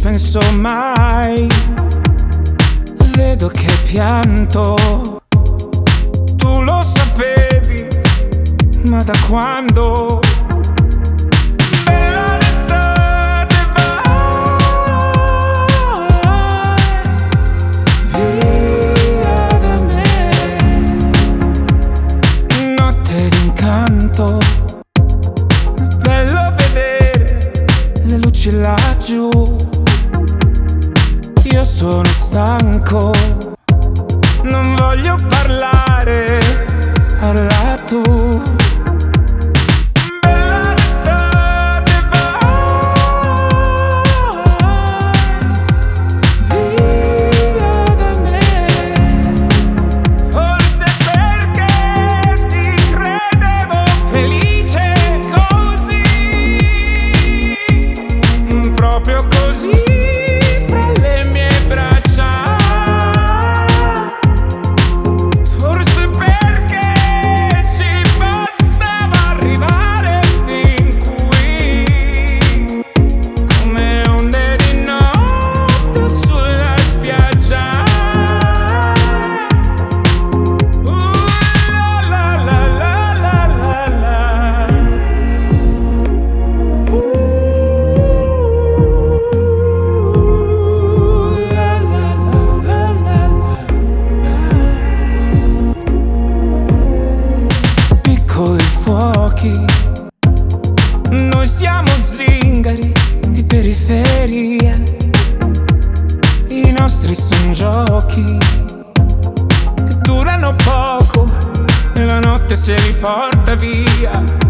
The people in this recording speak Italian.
penso mai. Vedo che pianto, tu lo sapevi, ma da quando? Bella d'estate vai via da me, notte d'incanto, bello vedere le luci laggiù. Io sono stanco, non voglio parlare, parla tu. Bella d'estate vai via da me, forse perché ti credevo felice così, proprio così. Noi siamo zingari di periferia, i nostri son giochi che durano poco e la notte se li porta via.